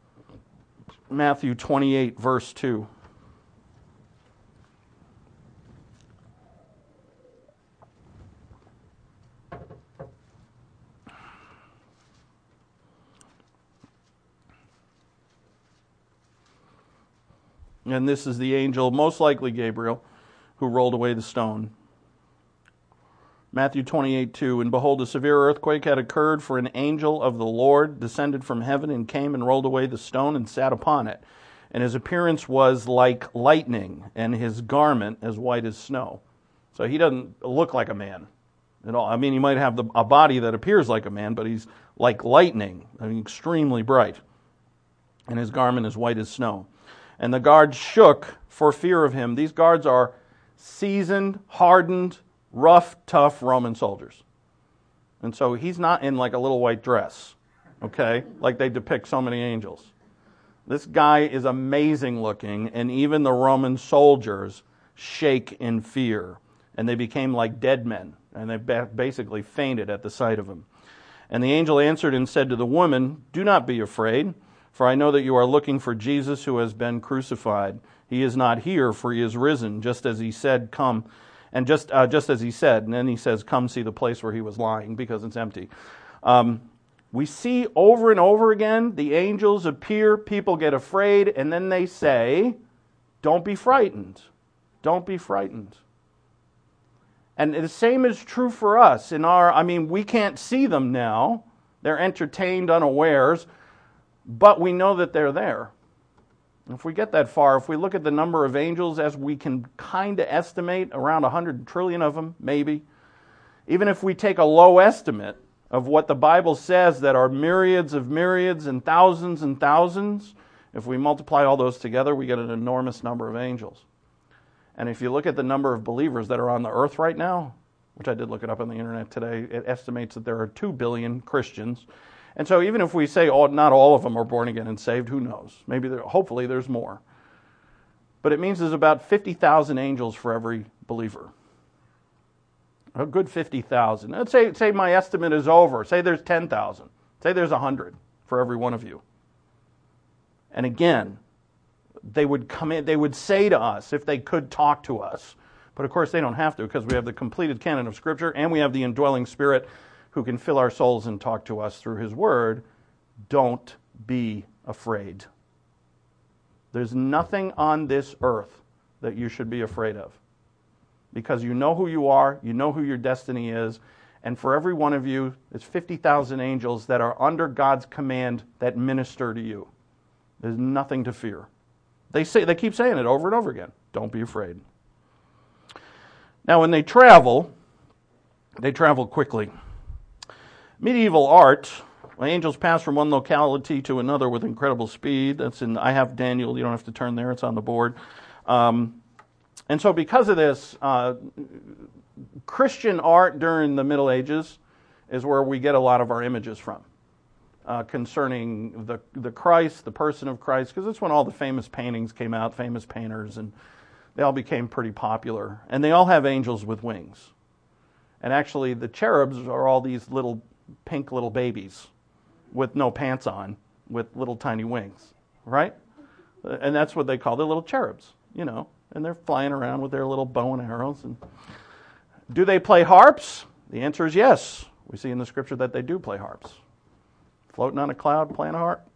Matthew twenty-eight, verse two. And this is the angel, most likely Gabriel, who rolled away the stone. Matthew twenty-eight two, and behold, a severe earthquake had occurred, for an angel of the Lord descended from heaven and came and rolled away the stone and sat upon it. And his appearance was like lightning, and his garment as white as snow. So he doesn't look like a man at all. I mean, he might have the, a body that appears like a man, but he's like lightning, I mean, extremely bright. And his garment is white as snow. And the guards shook for fear of him. These guards are seasoned, hardened, rough, tough Roman soldiers. And so he's not in like a little white dress, okay, like they depict so many angels. This guy is amazing looking, and even the Roman soldiers shake in fear. And they became like dead men, and they basically fainted at the sight of him. And the angel answered and said to the woman, do not be afraid, for I know that you are looking for Jesus who has been crucified. He is not here, for he is risen, just as he said, come. And just uh, just as he said, and then he says, come see the place where he was lying, because it's empty. Um, we see over and over again, the angels appear, people get afraid, and then they say, don't be frightened. Don't be frightened. And the same is true for us. In our, I mean, we can't see them now. They're entertained unawares, but we know that they're there. If we get that far, if we look at the number of angels as we can kind of estimate, around one hundred trillion of them, maybe, even if we take a low estimate of what the Bible says that are myriads of myriads and thousands and thousands, if we multiply all those together, we get an enormous number of angels. And if you look at the number of believers that are on the earth right now, which I did look it up on the internet today, it estimates that there are two billion Christians. And so even if we say oh, not all of them are born again and saved, who knows? Maybe there, hopefully there's more. But it means there's about fifty thousand angels for every believer. A good fifty thousand. Let's say, say my estimate is over. Say there's ten thousand. Say there's one hundred for every one of you. And again, they would come in, they would say to us if they could talk to us. But of course they don't have to, because we have the completed canon of Scripture and we have the indwelling Spirit who can fill our souls and talk to us through His Word. Don't be afraid. There's nothing on this earth that you should be afraid of, because you know who you are, you know who your destiny is, and for every one of you, there's fifty thousand angels that are under God's command that minister to you. There's nothing to fear. They say, they keep saying it over and over again. Don't be afraid. Now, when they travel, they travel quickly. Medieval art, angels pass from one locality to another with incredible speed. That's in, I have Daniel, you don't have to turn there, it's on the board. Um, and so because of this, uh, Christian art during the Middle Ages is where we get a lot of our images from. Uh, concerning the the Christ, the person of Christ, because that's when all the famous paintings came out, famous painters, and they all became pretty popular. And they all have angels with wings. And actually, the cherubs are all these little pink little babies with no pants on, with little tiny wings, right? And that's what they call the little cherubs, you know. And they're flying around with their little bow and arrows. And do they play harps? The answer is yes. We see in the Scripture that they do play harps. Floating on a cloud, playing a harp.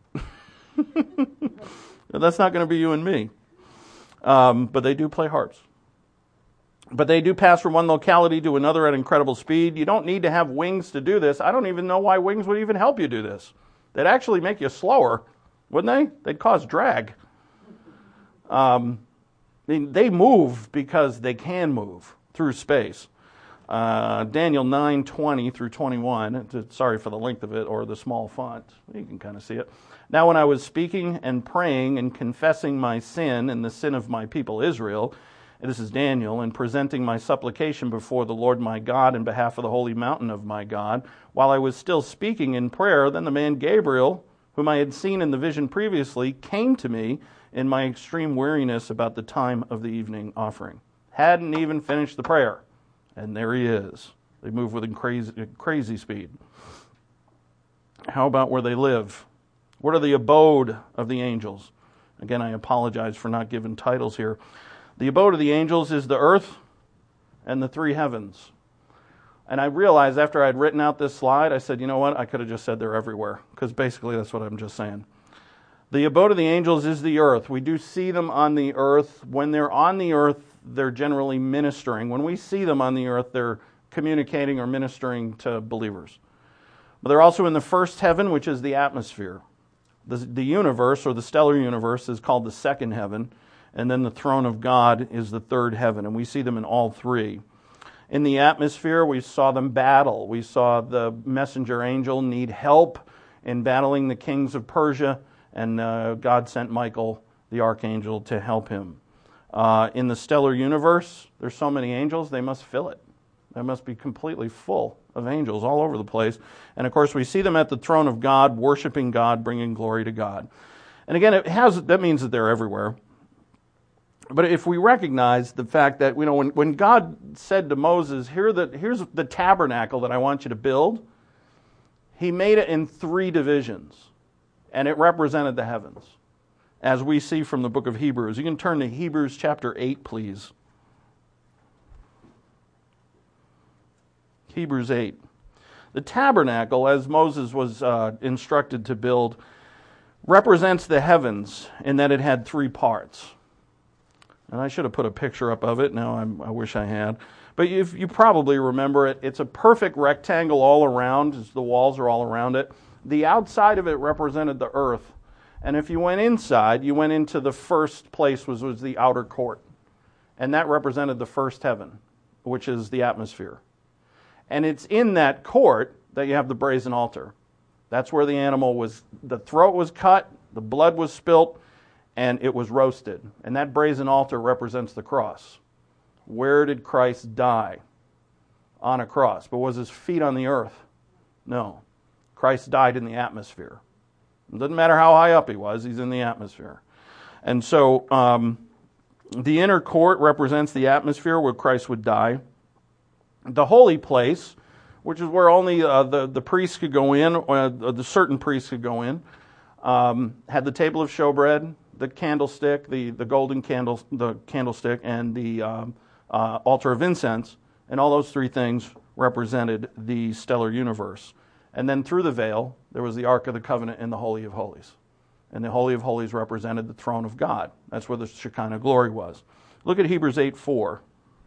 That's not going to be you and me. Um, but they do play harps. But they do pass from one locality to another at incredible speed. You don't need to have wings to do this. I don't even know why wings would even help you do this. They'd actually make you slower, wouldn't they? They'd cause drag. Um, I mean, they move because they can move through space. Uh, Daniel nine twenty through twenty-one. Sorry for the length of it or the small font. You can kind of see it. Now when I was speaking and praying and confessing my sin and the sin of my people Israel, and this is Daniel, and presenting my supplication before the Lord my God in behalf of the holy mountain of my God, while I was still speaking in prayer, then the man Gabriel, whom I had seen in the vision previously, came to me in my extreme weariness about the time of the evening offering. Hadn't even finished the prayer. And there he is. They move with crazy, crazy speed. How about where they live? What are the abode of the angels? Again, I apologize for not giving titles here. The abode of the angels is the earth and the three heavens. And I realized after I'd written out this slide, I said, you know what? I could have just said they're everywhere, because basically that's what I'm just saying. The abode of the angels is the earth. We do see them on the earth. When they're on the earth, they're generally ministering. When we see them on the earth, they're communicating or ministering to believers. But they're also in the first heaven, which is the atmosphere. The, the universe, or the stellar universe, is called the second heaven. And then the throne of God is the third heaven. And we see them in all three. In the atmosphere, we saw them battle. We saw the messenger angel need help in battling the kings of Persia. And uh, God sent Michael, the archangel, to help him. Uh, in the stellar universe, there's so many angels, they must fill it. They must be completely full of angels all over the place. And of course, we see them at the throne of God, worshiping God, bringing glory to God. And again, it has that means that they're everywhere. But if we recognize the fact that, you know, when, when God said to Moses, Here the, here's the tabernacle that I want you to build, he made it in three divisions. And it represented the heavens, as we see from the book of Hebrews. You can turn to Hebrews chapter eight, please. Hebrews eight. The tabernacle, as Moses was uh, instructed to build, represents the heavens in that it had three parts. And I should have put a picture up of it. Now I'm, I wish I had. But if you probably remember it. It's a perfect rectangle all around. As the walls are all around it. The outside of it represented the earth. And if you went inside, you went into the first place, which was the outer court. And that represented the first heaven, which is the atmosphere. And it's in that court that you have the brazen altar. That's where the animal was, the throat was cut, the blood was spilt, and it was roasted. And that brazen altar represents the cross. Where did Christ die? On a cross. But was his feet on the earth? No. Christ died in the atmosphere. It doesn't matter how high up he was, he's in the atmosphere. And so um, the inner court represents the atmosphere where Christ would die. The holy place, which is where only uh, the, the priests could go in, or the certain priests could go in, um, had the table of showbread, the candlestick, the, the golden candle, the candlestick, and the um, uh, altar of incense. And all those three things represented the stellar universe. And then through the veil, there was the Ark of the Covenant in the Holy of Holies. And the Holy of Holies represented the throne of God. That's where the Shekinah glory was. Look at Hebrews eight four.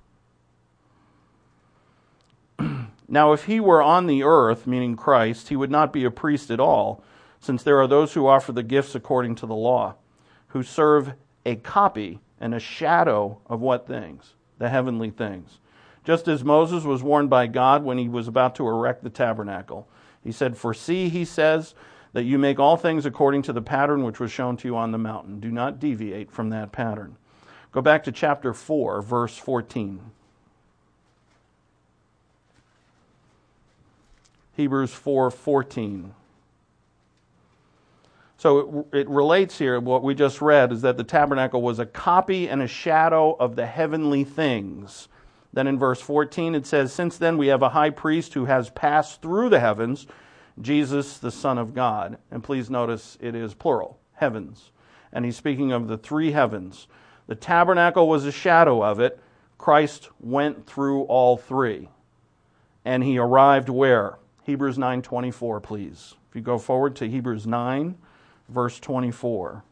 Now, if he were on the earth, meaning Christ, he would not be a priest at all, since there are those who offer the gifts according to the law, who serve a copy and a shadow of what things? The heavenly things. Just as Moses was warned by God when he was about to erect the tabernacle. He said, For see, he says, that you make all things according to the pattern which was shown to you on the mountain. Do not deviate from that pattern. Go back to chapter four, verse fourteen. Hebrews four fourteen. So it, it relates here, what we just read, is that the tabernacle was a copy and a shadow of the heavenly things. Then in verse fourteen it says, Since then we have a high priest who has passed through the heavens, Jesus the Son of God. And please notice it is plural, heavens. And he's speaking of the three heavens. The tabernacle was a shadow of it. Christ went through all three. And he arrived where? Hebrews nine twenty-four, please. If you go forward to Hebrews nine, verse twenty-four.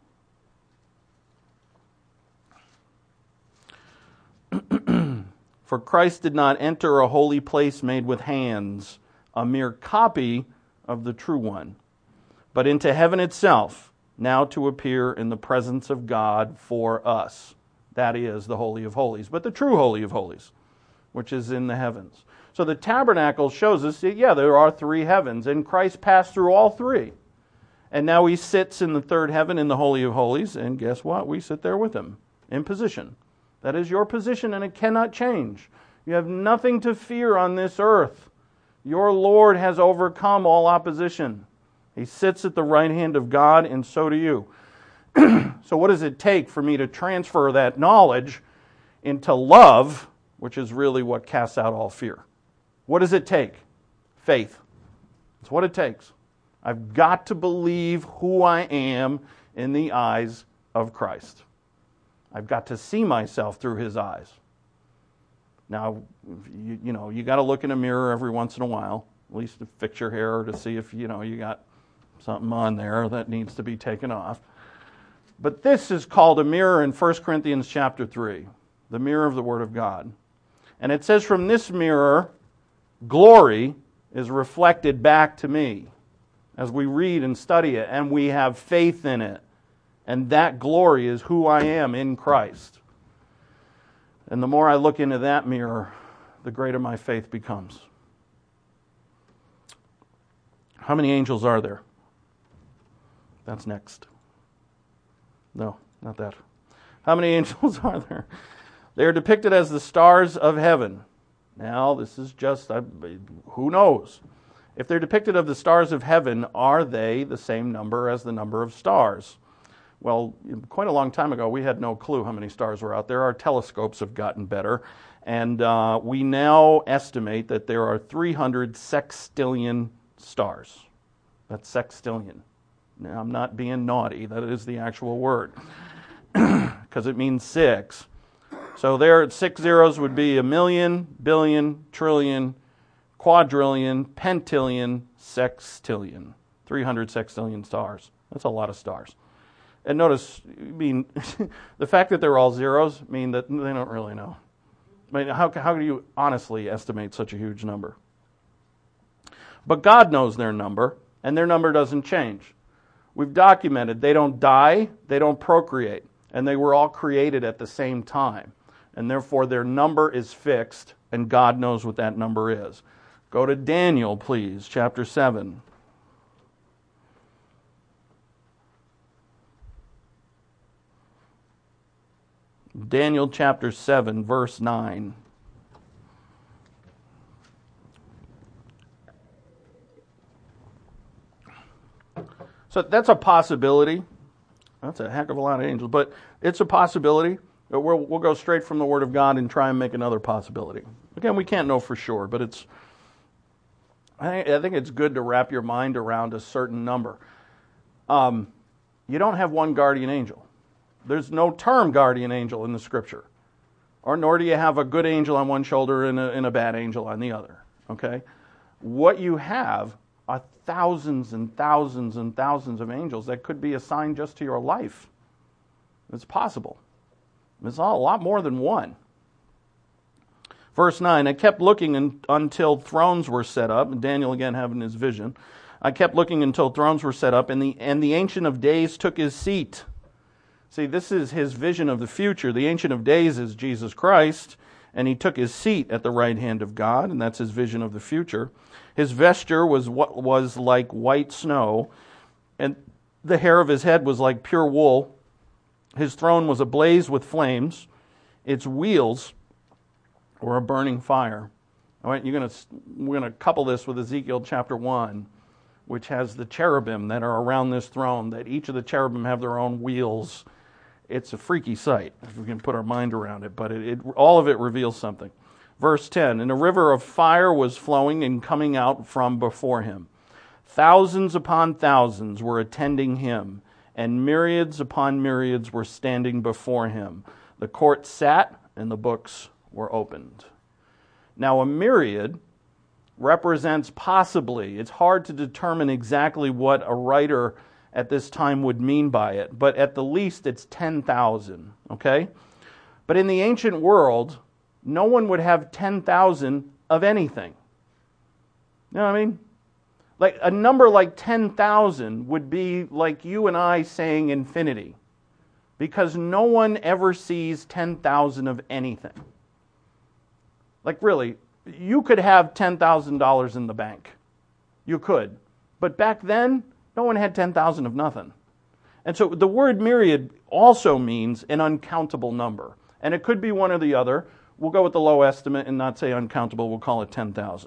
For Christ did not enter a holy place made with hands, a mere copy of the true one, but into heaven itself, now to appear in the presence of God for us. That is the Holy of Holies, but the true Holy of Holies, which is in the heavens. So the tabernacle shows us that, yeah, there are three heavens, and Christ passed through all three. And now he sits in the third heaven in the Holy of Holies, and guess what? We sit there with him, in position. That is your position, and it cannot change. You have nothing to fear on this earth. Your Lord has overcome all opposition. He sits at the right hand of God, and so do you. So what does it take for me to transfer that knowledge into love, which is really what casts out all fear? What does it take? Faith. That's what it takes. I've got to believe who I am in the eyes of Christ. I've got to see myself through his eyes. Now, you, you know, you got to look in a mirror every once in a while, at least to fix your hair or to see if, you know, you got something on there that needs to be taken off. But this is called a mirror in First Corinthians chapter three, the mirror of the Word of God. And it says, from this mirror, glory is reflected back to me as we read and study it, and we have faith in it. And that glory is who I am in Christ. And the more I look into that mirror, the greater my faith becomes. How many angels are there? That's next. No, not that. How many angels are there? They are depicted as the stars of heaven. Now, this is just, uh, who knows? If they're depicted of the stars of heaven, are they the same number as the number of stars? Well, quite a long time ago, we had no clue how many stars were out there. Our telescopes have gotten better. And uh, we now estimate that there are three hundred sextillion stars. That's sextillion. Now, I'm not being naughty. That is the actual word. Because it means six. So there, six zeros would be a million, billion, trillion, quadrillion, pentillion, sextillion. three hundred sextillion stars. That's a lot of stars. And notice, I mean, the fact that they're all zeros mean that they don't really know. I mean, how, how do you honestly estimate such a huge number? But God knows their number, and their number doesn't change. We've documented they don't die, they don't procreate, and they were all created at the same time. And therefore their number is fixed, and God knows what that number is. Go to Daniel, please, chapter seven. Daniel chapter seven, verse nine. So that's a possibility. That's a heck of a lot of angels, but it's a possibility. We'll, we'll go straight from the Word of God and try and make another possibility. Again, we can't know for sure, but it's. I think, I think it's good to wrap your mind around a certain number. Um, you don't have one guardian angel. There's no term guardian angel in the Scripture, or nor do you have a good angel on one shoulder and a, and a bad angel on the other. Okay, what you have are thousands and thousands and thousands of angels that could be assigned just to your life. It's possible. It's a lot more than one. Verse nine, I kept looking in, until thrones were set up, and Daniel again having his vision. I kept looking until thrones were set up, and the, and the Ancient of Days took his seat. See, this is his vision of the future. The Ancient of Days is Jesus Christ, and he took his seat at the right hand of God, and that's his vision of the future. His vesture was what was like white snow, and the hair of his head was like pure wool. His throne was ablaze with flames. Its wheels were a burning fire. All right, you're going to we're going to couple this with Ezekiel chapter one, which has the cherubim that are around this throne. That each of the cherubim have their own wheels. It's a freaky sight if we can put our mind around it, but it, it all of it reveals something. Verse ten, and a river of fire was flowing and coming out from before him. Thousands upon thousands were attending him, and myriads upon myriads were standing before him. The court sat, and the books were opened. Now, a myriad represents possibly, it's hard to determine exactly what a writer at this time would mean by it, but at the least it's ten thousand, okay? But in the ancient world, no one would have ten thousand of anything. You know what I mean? Like a number like ten thousand would be like you and I saying infinity, because no one ever sees ten thousand of anything. Like really, you could have ten thousand dollars in the bank. You could. But back then, no one had ten thousand of nothing. And so the word myriad also means an uncountable number. And it could be one or the other. We'll go with the low estimate and not say uncountable. We'll call it ten thousand.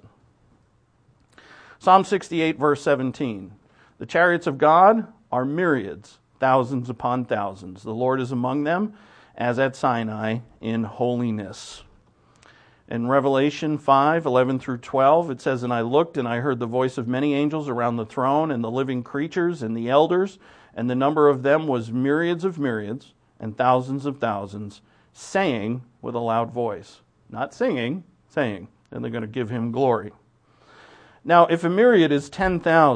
Psalm sixty-eight, verse seventeen. The chariots of God are myriads, thousands upon thousands. The Lord is among them, as at Sinai, in holiness. In Revelation five, eleven through twelve, it says, and I looked, and I heard the voice of many angels around the throne, and the living creatures, and the elders, and the number of them was myriads of myriads, and thousands of thousands, saying with a loud voice. Not singing, saying. And they're going to give him glory. Now, if a myriad is ten thousand,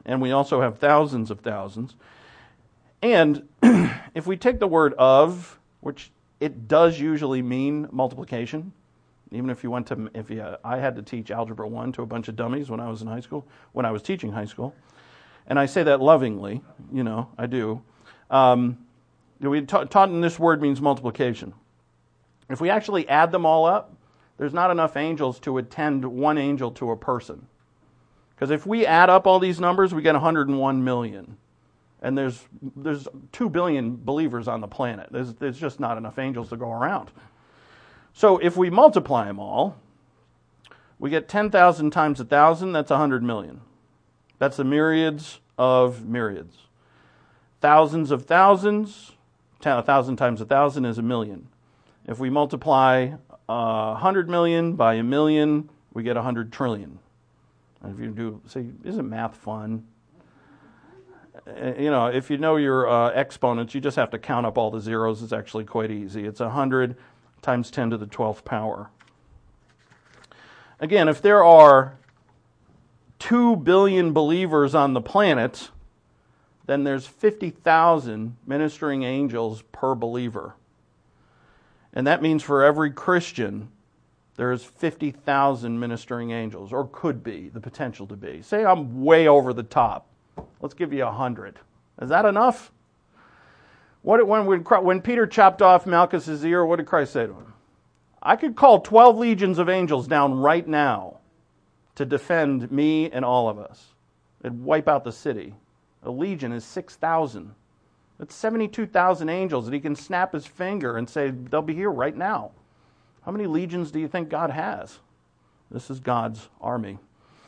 and we also have thousands of thousands. And if we take the word of, which it does usually mean multiplication, even if you went to, if you, I had to teach Algebra one to a bunch of dummies when I was in high school, when I was teaching high school, and I say that lovingly, you know, I do. Um, we ta- taught in this word means multiplication. If we actually add them all up, there's not enough angels to attend one angel to a person. Because if we add up all these numbers, we get one hundred one million. And there's there's two billion believers on the planet. There's, there's just not enough angels to go around. So if we multiply them all, we get ten thousand times one thousand, that's one hundred million. That's the myriads of myriads. Thousands of thousands, one thousand times one thousand is a million. If we multiply uh, one hundred million by a million, we get one hundred trillion. And if you do, say, isn't math fun? You know, if you know your uh, exponents, you just have to count up all the zeros. It's actually quite easy. It's one hundred times ten to the twelfth power. Again, if there are two billion believers on the planet, then there's fifty thousand ministering angels per believer. And that means for every Christian, there's fifty thousand ministering angels, or could be, the potential to be. Say I'm way over the top. Let's give you a hundred. Is that enough? What when, when when Peter chopped off Malchus's ear, what did Christ say to him? I could call twelve legions of angels down right now to defend me and all of us. It'd wipe out the city. A legion is six thousand. That's seventy-two thousand angels that he can snap his finger and say, they'll be here right now. How many legions do you think God has? This is God's army.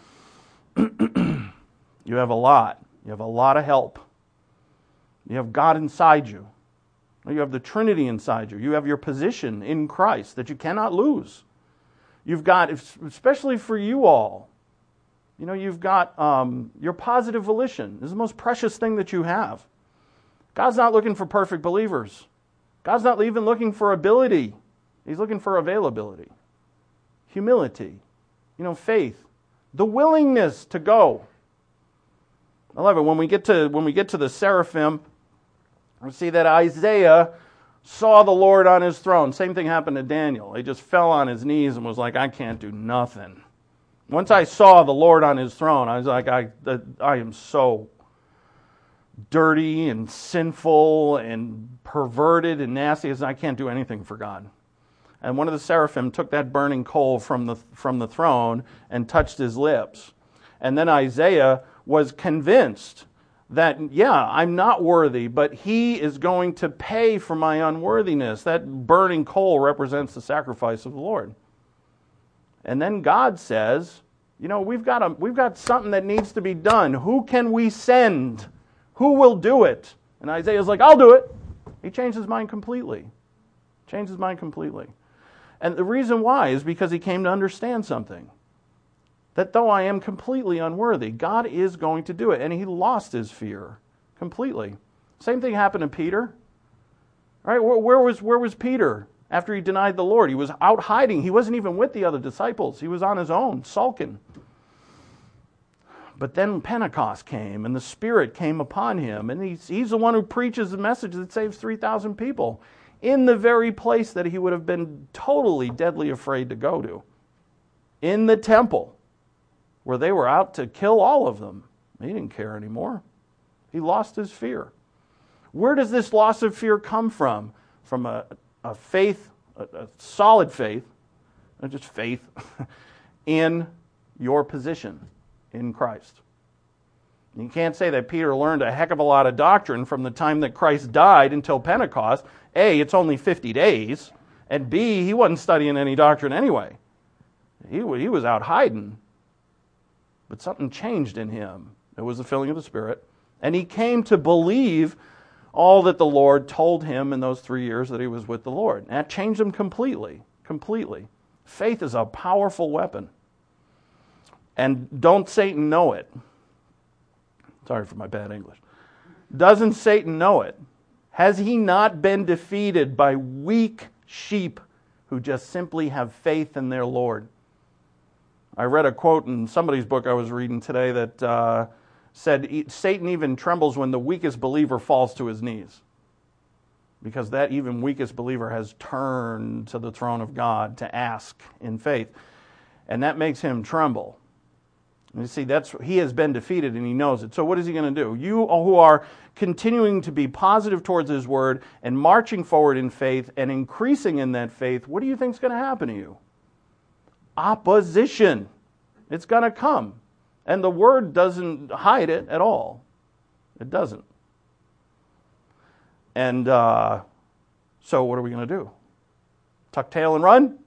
You have a lot. You have a lot of help. You have God inside you. You have the Trinity inside you. You have your position in Christ that you cannot lose. You've got, especially for you all, you know, you've got um, your positive volition. This is the most precious thing that you have. God's not looking for perfect believers. God's not even looking for ability. He's looking for availability, humility, you know, faith, the willingness to go. I love it. When we get to when we get to the seraphim, we see that Isaiah saw the Lord on his throne. Same thing happened to Daniel. He just fell on his knees and was like, I can't do nothing. Once I saw the Lord on his throne, I was like, I, I am so dirty and sinful and perverted and nasty as I can't do anything for God. And one of the seraphim took that burning coal from the from the throne and touched his lips. And then Isaiah was convinced that, yeah, I'm not worthy, but he is going to pay for my unworthiness. That burning coal represents the sacrifice of the Lord. And then God says, you know, we've got a, we've got something that needs to be done. Who can we send? Who will do it? And Isaiah's like, I'll do it. He changed his mind completely. Changed his mind completely. And the reason why is because he came to understand something. That though I am completely unworthy, God is going to do it. And he lost his fear completely. Same thing happened to Peter. All right, where, where was where was Peter after he denied the Lord? He was out hiding. He wasn't even with the other disciples. He was on his own, sulking. But then Pentecost came, and the Spirit came upon him. And he's, he's the one who preaches the message that saves three thousand people in the very place that he would have been totally deadly afraid to go to. In the temple, where they were out to kill all of them. He didn't care anymore. He lost his fear. Where does this loss of fear come from? From a, a faith, a, a solid faith, not just faith, in your position in Christ. You can't say that Peter learned a heck of a lot of doctrine from the time that Christ died until Pentecost. A, it's only fifty days. And B, he wasn't studying any doctrine anyway. He, he was out hiding. But something changed in him. It was the filling of the Spirit. And he came to believe all that the Lord told him in those three years that he was with the Lord. And that changed him completely. Completely. Faith is a powerful weapon. And don't Satan know it? Sorry for my bad English. Doesn't Satan know it? Has he not been defeated by weak sheep who just simply have faith in their Lord? I read a quote in somebody's book I was reading today that uh, said Satan even trembles when the weakest believer falls to his knees, because that even weakest believer has turned to the throne of God to ask in faith, and that makes him tremble. And you see, that's he has been defeated and he knows it. So what is he going to do? You who are continuing to be positive towards his word and marching forward in faith and increasing in that faith, what do you think is going to happen to you? Opposition. It's going to come. And the word doesn't hide it at all. It doesn't. And uh, so what are we going to do? Tuck tail and run?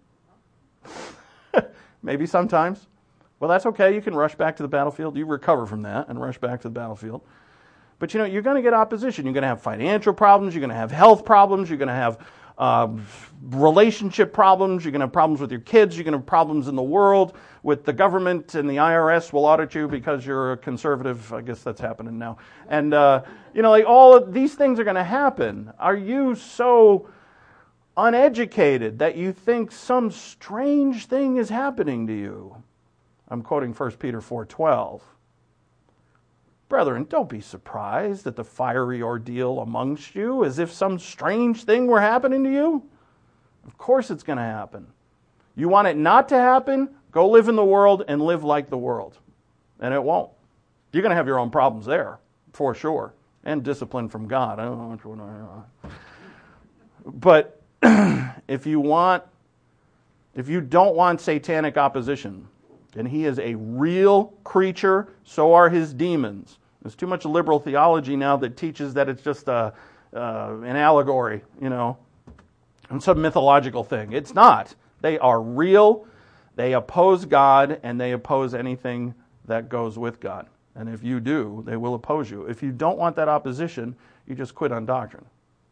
Maybe sometimes. Well, that's okay. You can rush back to the battlefield. You recover from that and rush back to the battlefield. But, you know, you're going to get opposition. You're going to have financial problems. You're going to have health problems. You're going to have uh, relationship problems. You're going to have problems with your kids. You're going to have problems in the world with the government, and the I R S will audit you because you're a conservative. I guess that's happening now. And, uh, you know, like all of these things are going to happen. Are you so uneducated that you think some strange thing is happening to you? I'm quoting First Peter four twelve. Brethren, don't be surprised at the fiery ordeal amongst you, as if some strange thing were happening to you. Of course it's going to happen. You want it not to happen? Go live in the world and live like the world. And it won't. You're going to have your own problems there, for sure. And discipline from God. I don't know which one I But if you want, if you don't want satanic opposition, and he is a real creature, so are his demons. There's too much liberal theology now that teaches that it's just a, uh, an allegory, you know, and some mythological thing. It's not. They are real. They oppose God, and they oppose anything that goes with God. And if you do, they will oppose you. If you don't want that opposition, you just quit on doctrine.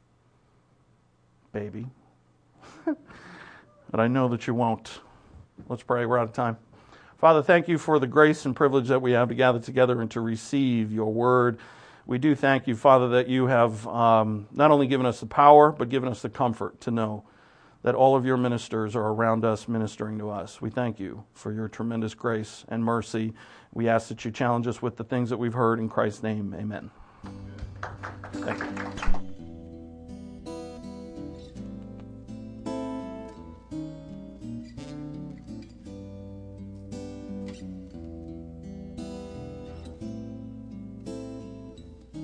Baby. But I know that you won't. Let's pray. We're out of time. Father, thank you for the grace and privilege that we have to gather together and to receive your word. We do thank you, Father, that you have um, not only given us the power, but given us the comfort to know that all of your ministers are around us ministering to us. We thank you for your tremendous grace and mercy. We ask that you challenge us with the things that we've heard. In Christ's name, amen. Thank you.